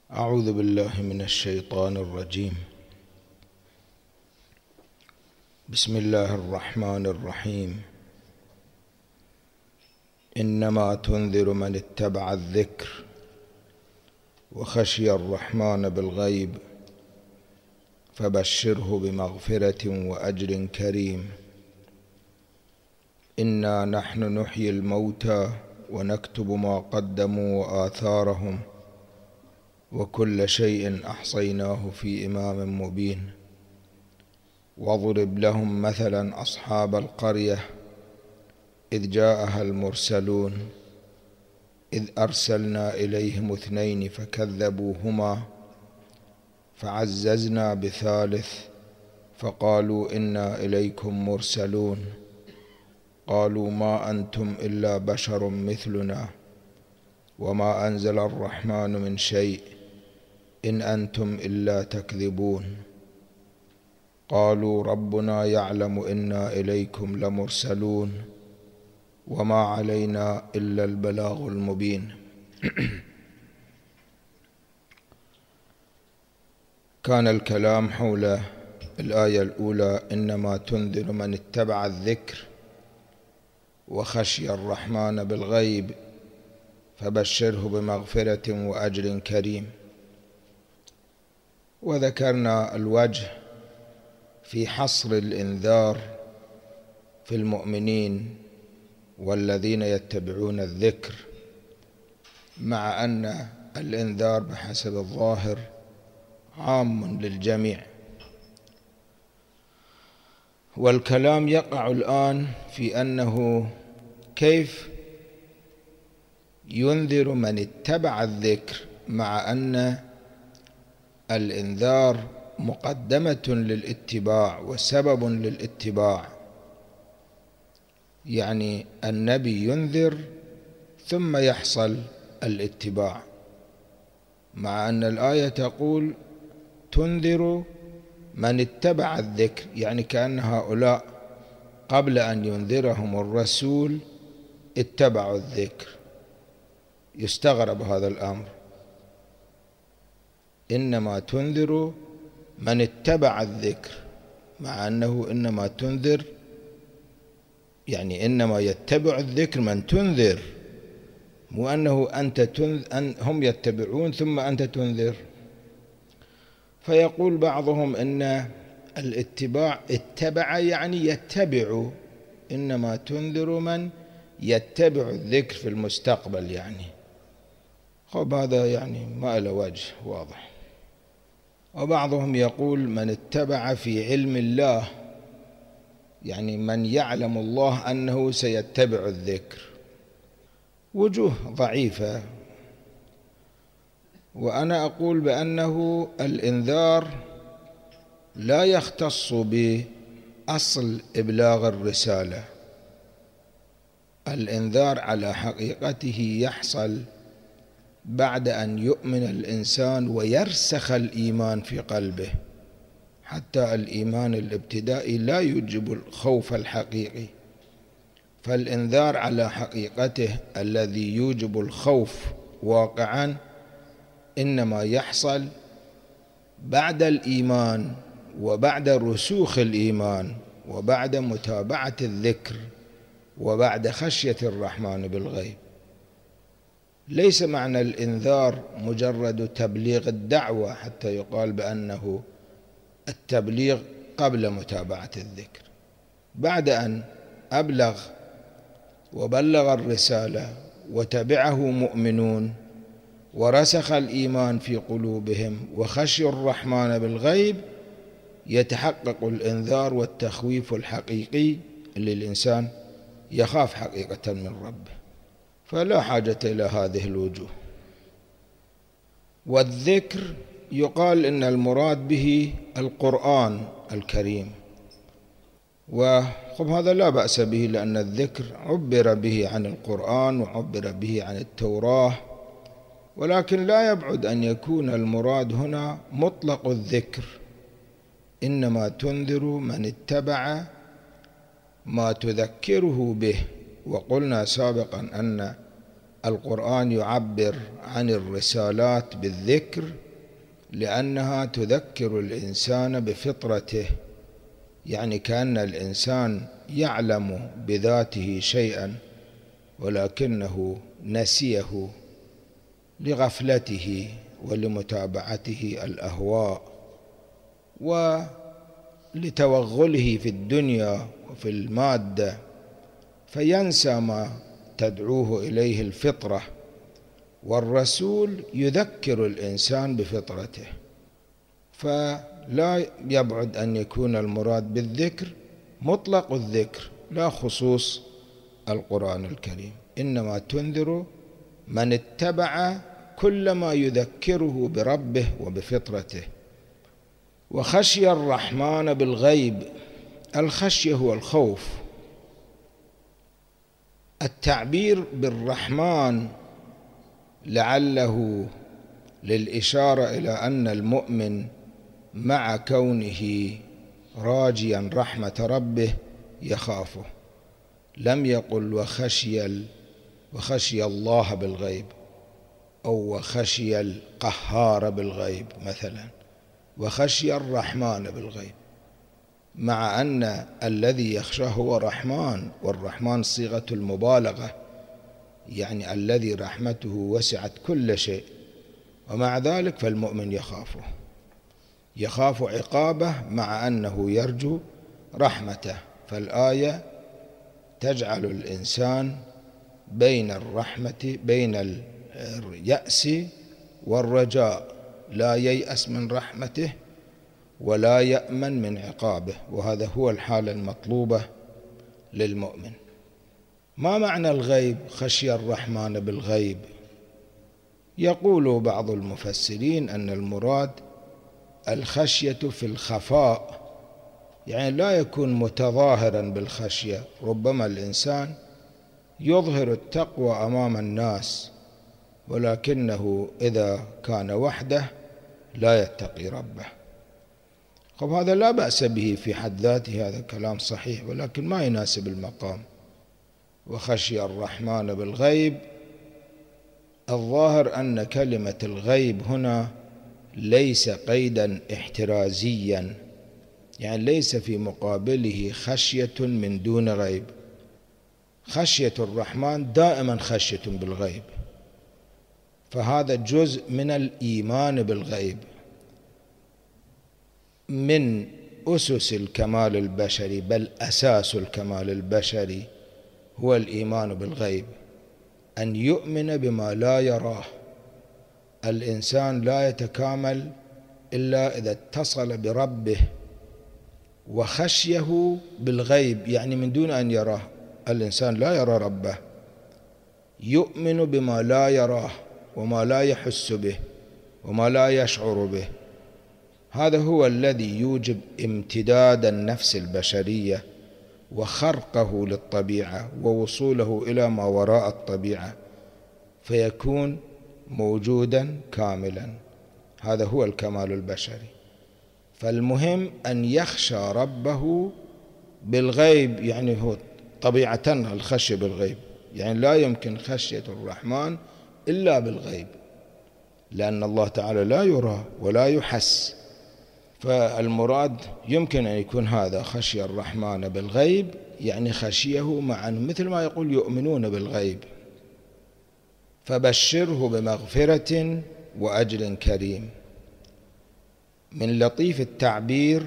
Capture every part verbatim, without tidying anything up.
أعوذ بالله من الشيطان الرجيم. بسم الله الرحمن الرحيم. إنما تنذر من اتبع الذكر وخشي الرحمن بالغيب فبشره بمغفرة وأجر كريم. إنا نحن نحيي الموتى ونكتب ما قدموا وآثارهم وكل شيء أحصيناه في إمام مبين. واضرب لهم مثلا أصحاب القرية إذ جاءها المرسلون إذ أرسلنا إليهم اثنين فكذبوهما فعززنا بثالث فقالوا إنا إليكم مرسلون قالوا ما أنتم إلا بشر مثلنا وما أنزل الرحمن من شيء إن أنتم إلا تكذبون. قالوا ربنا يعلم إنا إليكم لمرسلون وما علينا إلا البلاغ المبين. كان الكلام حول الآية الأولى إنما تنذر من اتبع الذكر وخشي الرحمن بالغيب فبشره بمغفرة وأجر كريم. وذكرنا الوجه في حصر الإنذار في المؤمنين والذين يتبعون الذكر، مع أن الإنذار بحسب الظاهر عام للجميع. والكلام يقع الآن في أنه كيف ينذر من اتبع الذكر مع أن الإنذار مقدمة للاتباع وسبب للاتباع، يعني النبي ينذر ثم يحصل الاتباع، مع أن الآية تقول تنذر من اتبع الذكر، يعني كأن هؤلاء قبل أن ينذرهم الرسول اتبعوا الذكر. يستغرب هذا الأمر. إنما تنذر من اتبع الذكر، مع أنه إنما تنذر يعني إنما يتبع الذكر من تنذر، مو أنه أنت تنذر أن هم يتبعون ثم أنت تنذر. فيقول بعضهم إن الاتباع اتبع يعني يتبع، إنما تنذر من يتبع الذكر في المستقبل يعني. خب هذا يعني ما له وجه واضح. وبعضهم يقول من اتبع في علم الله، يعني من يعلم الله أنه سيتبع الذكر. وجوه ضعيفة. وأنا أقول بأنه الإنذار لا يختص بأصل إبلاغ الرسالة. الإنذار على حقيقته يحصل بعد أن يؤمن الإنسان ويرسخ الإيمان في قلبه، حتى الإيمان الابتدائي لا يوجب الخوف الحقيقي. فالإنذار على حقيقته الذي يوجب الخوف واقعا إنما يحصل بعد الإيمان وبعد رسوخ الإيمان وبعد متابعة الذكر وبعد خشية الرحمن بالغيب. ليس معنى الإنذار مجرد تبليغ الدعوة حتى يقال بأنه التبليغ قبل متابعة الذكر. بعد أن أبلغ وبلغ الرسالة وتبعه مؤمنون ورسخ الإيمان في قلوبهم وخشي الرحمن بالغيب، يتحقق الإنذار والتخويف الحقيقي اللي الإنسان يخاف حقيقة من ربه. فلا حاجة إلى هذه الوجوه. والذكر يقال إن المراد به القرآن الكريم، وخب هذا لا بأس به، لأن الذكر عبر به عن القرآن وعبر به عن التوراة، ولكن لا يبعد أن يكون المراد هنا مطلق الذكر. إنما تنذر من اتبع ما تذكره به. وقلنا سابقا أن القرآن يعبر عن الرسالات بالذكر لأنها تذكر الإنسان بفطرته، يعني كأن الإنسان يعلم بذاته شيئا ولكنه نسيه لغفلته ولمتابعته الأهواء ولتوغله في الدنيا وفي المادة، فينسى ما تدعوه إليه الفطرة، والرسول يذكر الإنسان بفطرته. فلا يبعد أن يكون المراد بالذكر مطلق الذكر لا خصوص القرآن الكريم، إنما تنذر من اتبع كل ما يذكره بربه وبفطرته. وخشي الرحمن بالغيب، الخشية هو الخوف. التعبير بالرحمن لعله للإشارة إلى أن المؤمن مع كونه راجيا رحمة ربه يخافه، لم يقل وخشي وخشي الله بالغيب أو وخشي القهار بالغيب مثلا، وخشي الرحمن بالغيب، مع أن الذي يخشاه هو رحمن، والرحمن صيغة المبالغة، يعني الذي رحمته وسعت كل شيء، ومع ذلك فالمؤمن يخافه يخاف عقابه مع أنه يرجو رحمته. فالآية تجعل الإنسان بين الرحمة بين اليأس والرجاء، لا ييأس من رحمته ولا يأمن من عقابه، وهذا هو الحالة المطلوبة للمؤمن. ما معنى الغيب؟ خشي الرحمن بالغيب. يقول بعض المفسرين أن المراد الخشية في الخفاء، يعني لا يكون متظاهرا بالخشية، ربما الإنسان يظهر التقوى أمام الناس ولكنه إذا كان وحده لا يتقي ربه. طب هذا لا بأس به في حد ذاته، هذا كلام صحيح، ولكن ما يناسب المقام. وخشي الرحمن بالغيب، الظاهر أن كلمة الغيب هنا ليس قيدا احترازيا، يعني ليس في مقابله خشية من دون غيب. خشية الرحمن دائما خشية بالغيب، فهذا جزء من الإيمان بالغيب، من أسس الكمال البشري، بل أساس الكمال البشري هو الإيمان بالغيب، أن يؤمن بما لا يراه. الإنسان لا يتكامل إلا إذا اتصل بربه وخشيه بالغيب، يعني من دون أن يراه. الإنسان لا يرى ربه، يؤمن بما لا يراه وما لا يحس به وما لا يشعر به. هذا هو الذي يوجب امتداد النفس البشرية وخرقه للطبيعة ووصوله إلى ما وراء الطبيعة، فيكون موجودا كاملا. هذا هو الكمال البشري. فالمهم أن يخشى ربه بالغيب، يعني هو طبيعة الخشية بالغيب، يعني لا يمكن خشية الرحمن إلا بالغيب، لأن الله تعالى لا يرى ولا يحس. فالمراد يمكن أن يكون هذا خشي الرحمن بالغيب، يعني خشيه معا، مثل ما يقول يؤمنون بالغيب. فبشره بمغفرة وأجر كريم. من لطيف التعبير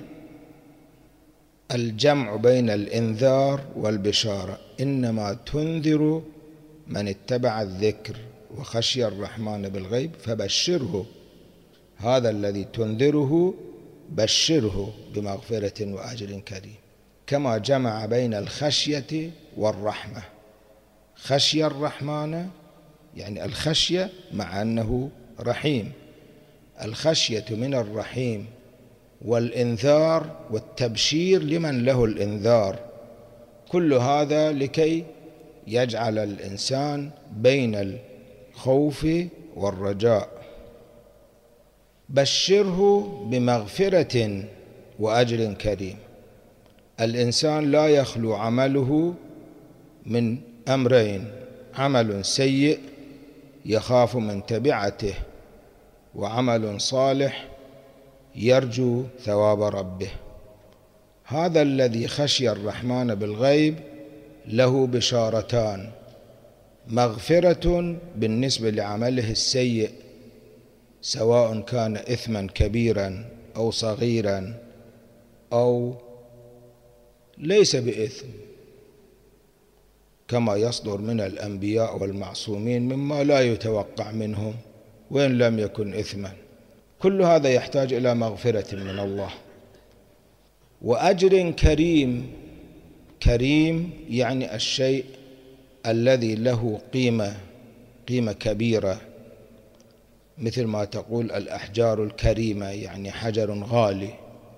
الجمع بين الإنذار والبشارة، إنما تنذر من اتبع الذكر وخشي الرحمن بالغيب فبشره، هذا الذي تنذره بشره بمغفرة وأجر كريم. كما جمع بين الخشية والرحمة، خشي الرحمن يعني الخشية مع أنه رحيم، الخشية من الرحيم، والإنذار والتبشير لمن له الإنذار، كل هذا لكي يجعل الإنسان بين الخوف والرجاء. بشره بمغفرة وأجر كريم. الإنسان لا يخلو عمله من أمرين: عمل سيء يخاف من تبعته، وعمل صالح يرجو ثواب ربه. هذا الذي خشي الرحمن بالغيب له بشارتان: مغفرة بالنسبة لعمله السيء سواء كان إثما كبيرا أو صغيرا أو ليس بإثم، كما يصدر من الأنبياء والمعصومين مما لا يتوقع منهم وإن لم يكن إثما. كل هذا يحتاج إلى مغفرة من الله. وأجر كريم، كريم يعني الشيء الذي له قيمة قيمة كبيرة، مثل ما تقول الأحجار الكريمة، يعني حجر غالي،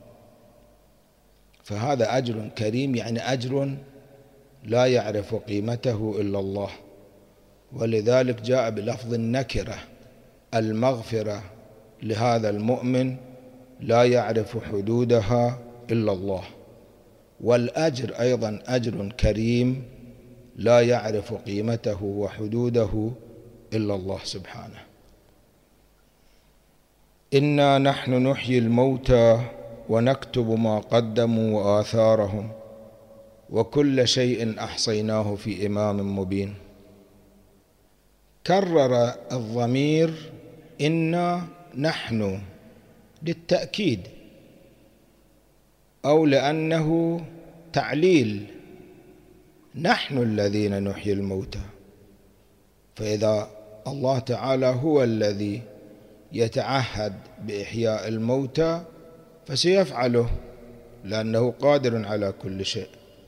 فهذا أجر كريم يعني أجر لا يعرف قيمته إلا الله، ولذلك جاء بلفظ النكرة: المغفرة لهذا المؤمن لا يعرف حدودها إلا الله، والأجر أيضا أجر كريم لا يعرف قيمته وحدوده إلا الله سبحانه. إنا نحن نحيي الموتى ونكتب ما قدموا وآثارهم وكل شيء أحصيناه في إمام مبين. كرر الضمير إنا نحن للتأكيد أو لأنه تعليل: نحن الذين نحيي الموتى. فإذا الله تعالى هو الذي يتعهد بإحياء الموتى فسيفعله، لأنه قادر على كل شيء.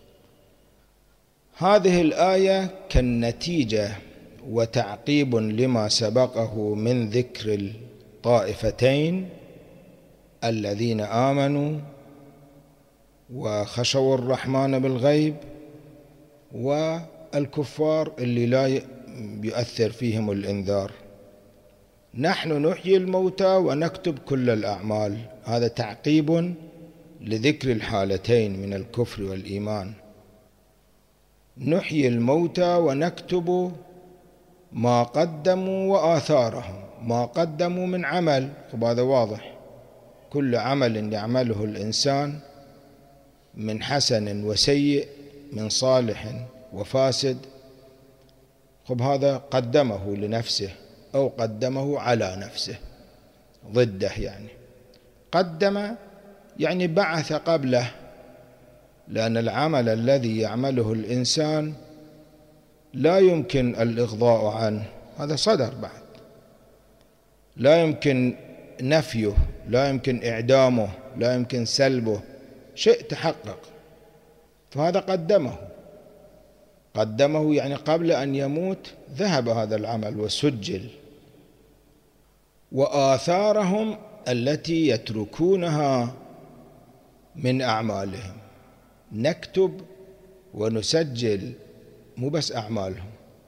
هذه الآية كالنتيجة وتعقيب لما سبقه من ذكر الطائفتين الذين آمنوا وخشوا الرحمن بالغيب، والكفار اللي لا يؤثر فيهم الإنذار. نحن نحيي الموتى ونكتب كل الأعمال، هذا تعقيب لذكر الحالتين من الكفر والإيمان. نحيي الموتى ونكتب ما قدموا وآثارهم. ما قدموا من عمل، هذا واضح، كل عمل يعمله الإنسان من حسن وسيء، من صالح وفاسد، خب هذا قدمه لنفسه أو قدمه على نفسه، ضده يعني. قدم يعني بعث قبله، لأن العمل الذي يعمله الإنسان لا يمكن الإغضاء عنه، هذا صدر بعد، لا يمكن نفيه، لا يمكن إعدامه، لا يمكن سلبه، شيء تحقق، فهذا قدمه. قدمه يعني قبل أن يموت ذهب هذا العمل وسجل. وآثارهم التي يتركونها من أعمالهم، نكتب ونسجل مو بس أعمالهم،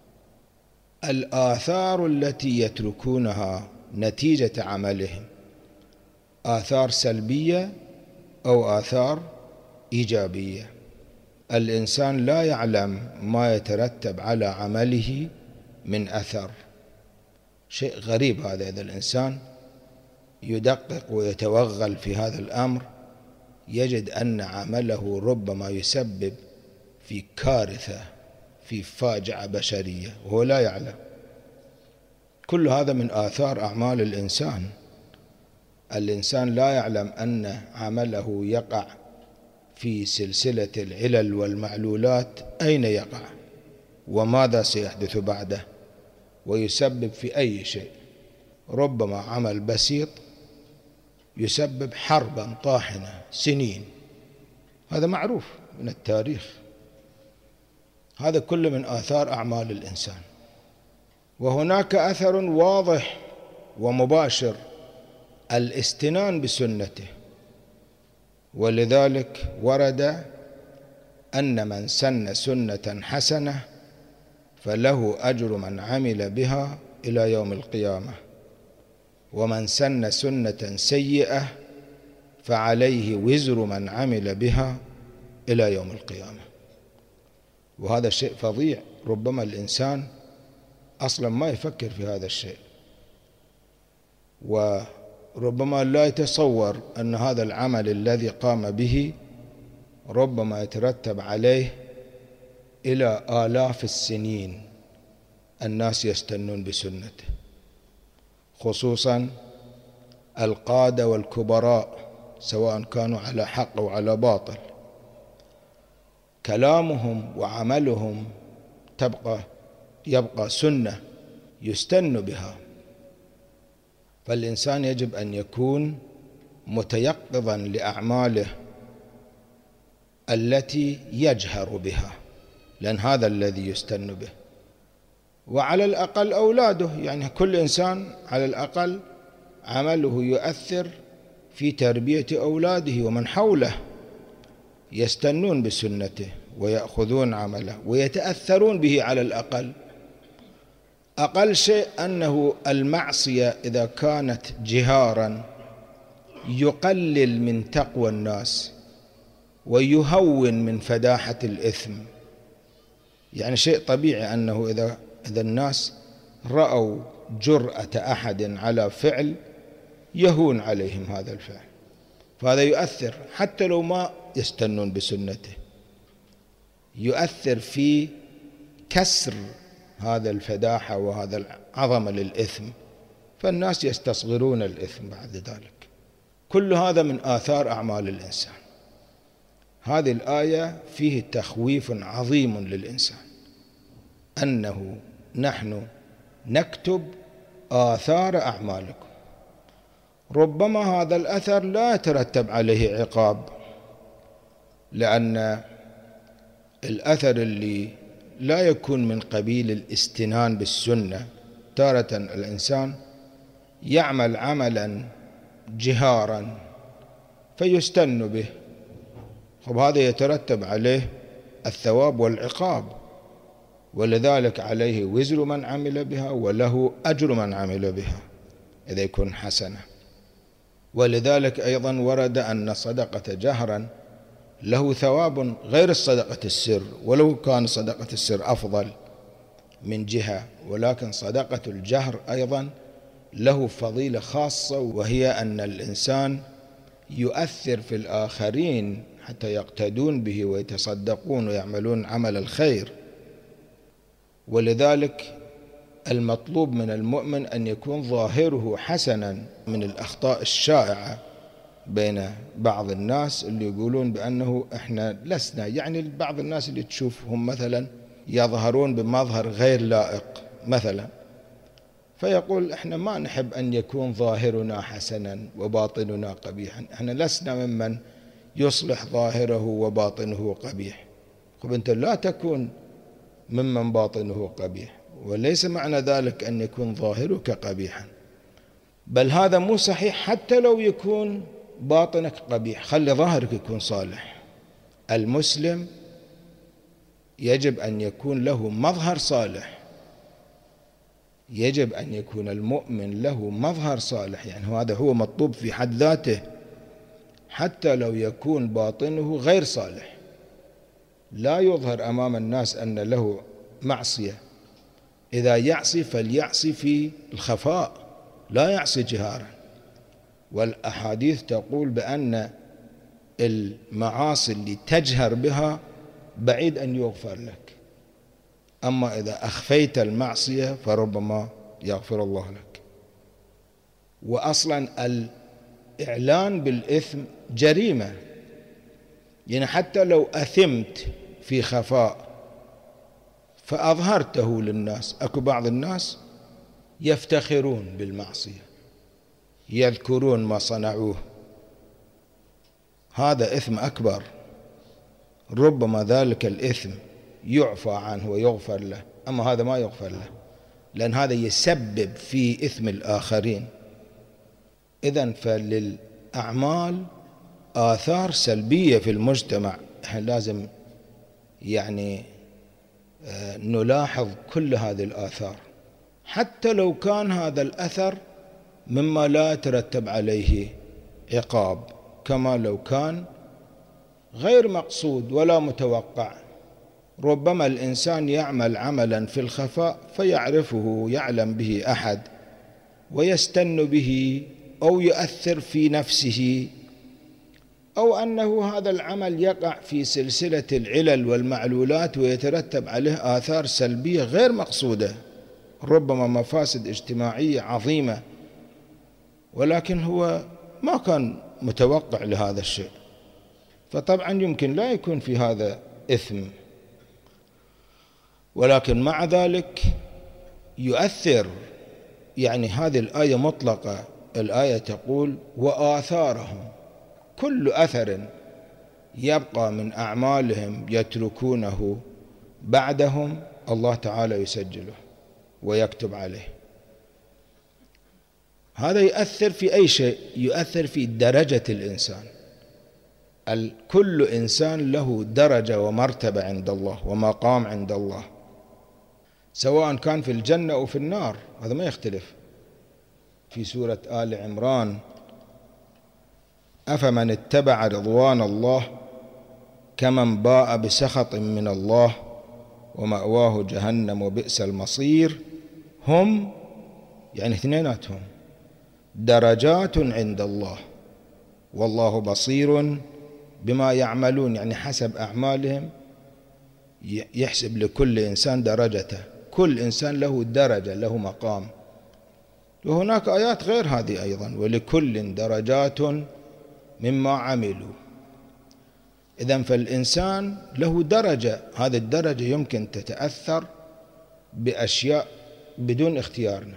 الآثار التي يتركونها نتيجة عملهم، آثار سلبية أو آثار إيجابية. الإنسان لا يعلم ما يترتب على عمله من أثر، شيء غريب هذا. إذا الإنسان يدقق ويتوغل في هذا الأمر يجد أن عمله ربما يسبب في كارثة، في فاجعة بشرية، وهو لا يعلم. كل هذا من آثار أعمال الإنسان. الإنسان لا يعلم أن عمله يقع في سلسلة العلل والمعلولات، أين يقع وماذا سيحدث بعده، ويسبب في أي شيء. ربما عمل بسيط يسبب حربا طاحنة سنين، هذا معروف من التاريخ. هذا كله من آثار أعمال الإنسان. وهناك أثر واضح ومباشر: الاستنان بسنته. ولذلك ورد أن من سن سنة حسنة فله أجر من عمل بها إلى يوم القيامة، ومن سن سنة سيئة فعليه وزر من عمل بها إلى يوم القيامة. وهذا شيء فظيع. ربما الإنسان أصلا ما يفكر في هذا الشيء، وربما لا يتصور أن هذا العمل الذي قام به ربما يترتب عليه إلى آلاف السنين الناس يستنون بسنته، خصوصا القادة والكبراء سواء كانوا على حق أو على باطل، كلامهم وعملهم تبقى يبقى سنة يستن بها. فالإنسان يجب أن يكون متيقظا لأعماله التي يجهر بها، لأن هذا الذي يستن به. وعلى الأقل أولاده، يعني كل إنسان على الأقل عمله يؤثر في تربية أولاده ومن حوله، يستنون بسنته ويأخذون عمله ويتأثرون به. على الأقل أقل شيء أنه المعصية إذا كانت جهارا يقلل من تقوى الناس ويهون من فداحة الإثم. يعني شيء طبيعي أنه إذا إذا الناس رأوا جرأة أحد على فعل يهون عليهم هذا الفعل، فهذا يؤثر حتى لو ما يستنون بسنته، يؤثر في كسر هذا الفداحة وهذا العظمة للإثم، فالناس يستصغرون الإثم بعد ذلك. كل هذا من آثار أعمال الإنسان. هذه الآية فيه تخويف عظيم للإنسان، أنه نحن نكتب آثار أعمالكم. ربما هذا الأثر لا يترتب عليه عقاب، لأن الأثر اللي لا يكون من قبيل الاستنان بالسنة، تارة الإنسان يعمل عملا جهارا فيستن به، وهذا يترتب عليه الثواب والعقاب، ولذلك عليه وزر من عمل بها وله أجر من عمل بها إذا يكون حسنة. ولذلك أيضا ورد أن صدقة جهرا له ثواب غير الصدقة السر، ولو كان صدقة السر أفضل من جهة، ولكن صدقة الجهر أيضا له فضيلة خاصة، وهي أن الإنسان يؤثر في الآخرين حتى يقتدون به ويتصدقون ويعملون عمل الخير. ولذلك المطلوب من المؤمن أن يكون ظاهره حسنا. من الأخطاء الشائعة بين بعض الناس اللي يقولون بأنه إحنا لسنا، يعني بعض الناس اللي تشوفهم مثلا يظهرون بمظهر غير لائق مثلا، فيقول إحنا ما نحب أن يكون ظاهرنا حسنا وباطننا قبيحا، إحنا لسنا ممن يصلح ظاهره وباطنه قبيح. طب أنت لا تكون ممن باطنه قبيح، وليس معنى ذلك أن يكون ظاهرك قبيحا، بل هذا مو صحيح. حتى لو يكون باطنك قبيح خلي ظاهرك يكون صالح. المسلم يجب أن يكون له مظهر صالح، يجب أن يكون المؤمن له مظهر صالح، يعني هذا هو مطلوب في حد ذاته، حتى لو يكون باطنه غير صالح. لا يظهر أمام الناس أن له معصية، إذا يعصي فليعصي في الخفاء، لا يعصي جهارا. والأحاديث تقول بأن المعاصي اللي تجهر بها بعيد أن يغفر لك، أما إذا أخفيت المعصية فربما يغفر الله لك. وأصلا الإعلان بالإثم جريمة، يعني حتى لو أثمت في خفاء فأظهرته للناس، أكو بعض الناس يفتخرون بالمعصية، يذكرون ما صنعوه، هذا إثم أكبر. ربما ذلك الإثم يعفى عنه ويغفر له، أما هذا ما يغفر له، لأن هذا يسبب في إثم الآخرين. إذن فللأعمال آثار سلبية في المجتمع، إحنا لازم يعني نلاحظ كل هذه الآثار، حتى لو كان هذا الأثر مما لا يترتب عليه عقاب، كما لو كان غير مقصود ولا متوقع، ربما الإنسان يعمل عملا في الخفاء فيعرفه يعلم به أحد ويستن به أو يؤثر في نفسه، أو أنه هذا العمل يقع في سلسلة العلل والمعلولات ويترتب عليه آثار سلبية غير مقصودة، ربما مفاسد اجتماعية عظيمة، ولكن هو ما كان متوقع لهذا الشيء، فطبعا يمكن لا يكون في هذا إثم، ولكن مع ذلك يؤثر. يعني هذه الآية مطلقة، الآية تقول وآثارهم، كل أثر يبقى من أعمالهم يتركونه بعدهم الله تعالى يسجله ويكتب عليه. هذا يؤثر في أي شيء، يؤثر في درجة الإنسان. كل إنسان له درجة ومرتبة عند الله ومقام عند الله، سواء كان في الجنة أو في النار، هذا ما يختلف. في سورة آل عمران أفمن اتبع رضوان الله كمن باء بسخط من الله ومأواه جهنم وبئس المصير، هم يعني اثنيناتهم درجات عند الله والله بصير بما يعملون، يعني حسب أعمالهم يحسب لكل إنسان درجته، كل إنسان له درجة له مقام. وهناك آيات غير هذه أيضا، ولكل درجات مما عملوا. إذن فالإنسان له درجة، هذه الدرجة يمكن تتأثر بأشياء بدون اختيارنا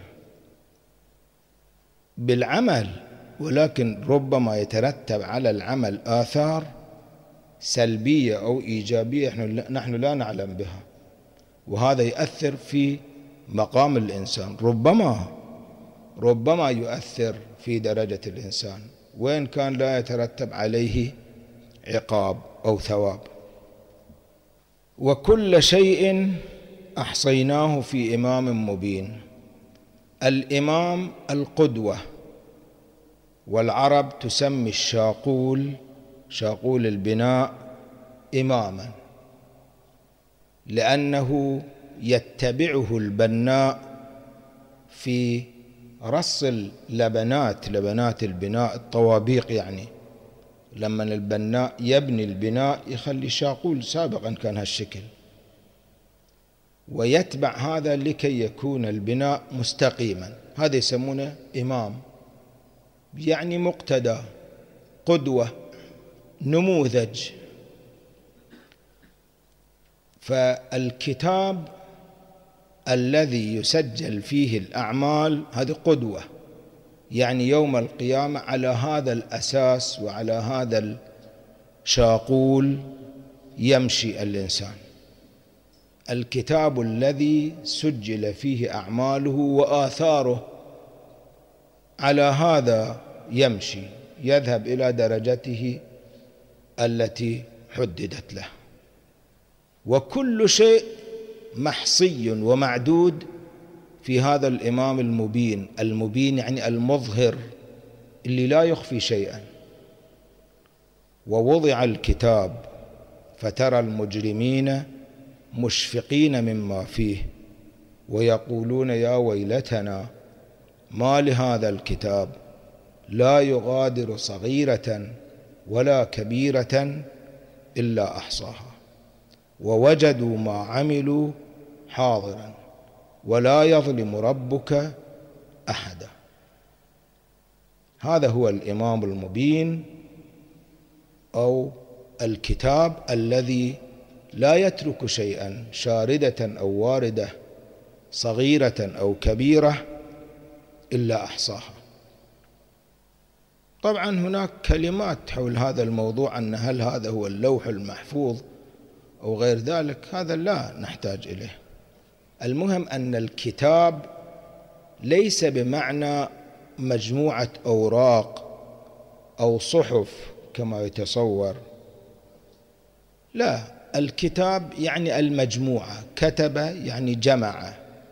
بالعمل، ولكن ربما يترتب على العمل آثار سلبية أو إيجابية نحن لا نعلم بها، وهذا يؤثر في مقام الإنسان، ربما ربما يؤثر في درجة الإنسان وإن كان لا يترتب عليه عقاب أو ثواب. وكل شيء أحصيناه في إمام مبين. الإمام القدوة، والعرب تسمي الشاقول، شاقول البناء، إماما، لأنه يتبعه البناء في رص اللبنات، لبنات البناء، الطوابيق، يعني لما البناء يبني البناء يخلي شاقول، سابقا كان هالشكل، ويتبع هذا لكي يكون البناء مستقيما، هذا يسمونه إمام، يعني مقتدى، قدوة، نموذج. فالكتاب الذي يسجل فيه الأعمال هذه قدوة، يعني يوم القيامة على هذا الأساس وعلى هذا الشاقول يمشي الإنسان. الكتاب الذي سجل فيه أعماله وآثاره على هذا يمشي، يذهب إلى درجته التي حددت له. وكل شيء محصي ومعدود في هذا الإمام المبين. المبين يعني المظهر اللي لا يخفي شيئا. ووضع الكتاب فترى المجرمين مشفقين مما فيه ويقولون يا ويلتنا ما لهذا الكتاب لا يغادر صغيرة ولا كبيرة إلا أحصاها ووجدوا ما عملوا حاضرا ولا يظلم ربك أحدا. هذا هو الإمام المبين أو الكتاب الذي لا يترك شيئا شاردة أو واردة صغيرة أو كبيرة إلا أحصاها. طبعا هناك كلمات حول هذا الموضوع، أن هل هذا هو اللوح المحفوظ أو غير ذلك، هذا لا نحتاج إليه. المهم أن الكتاب ليس بمعنى مجموعة أوراق أو صحف كما يتصور، لا، الكتاب يعني المجموعة، كتب يعني جمع،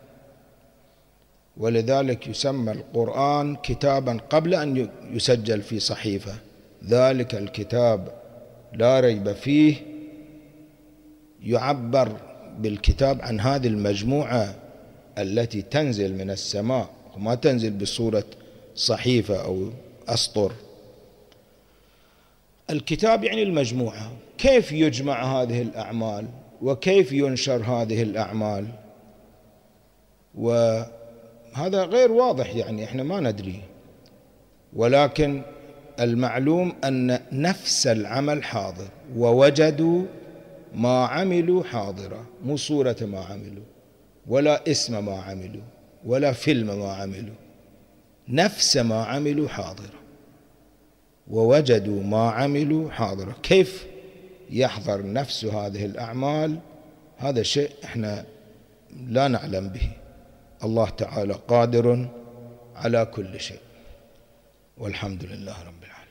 ولذلك يسمى القرآن كتابا قبل أن يسجل في صحيفة. ذلك الكتاب لا ريب فيه يعبر بالكتاب عن هذه المجموعة التي تنزل من السماء وما تنزل بصورة صحيفة أو أسطر. الكتاب يعني المجموعة. كيف يجمع هذه الأعمال وكيف ينشر هذه الأعمال؟ وهذا غير واضح، يعني احنا ما ندري، ولكن المعلوم أن نفس العمل حاضر، ووجدوا ما عملوا حاضرة، مو صورة ما عملوا ولا اسم ما عملوا ولا فيلم ما عملوا، نفس ما عملوا حاضرة، ووجدوا ما عملوا حاضرة. كيف يحضر نفس هذه الأعمال؟ هذا شيء احنا لا نعلم به. الله تعالى قادر على كل شيء، والحمد لله رب العالمين.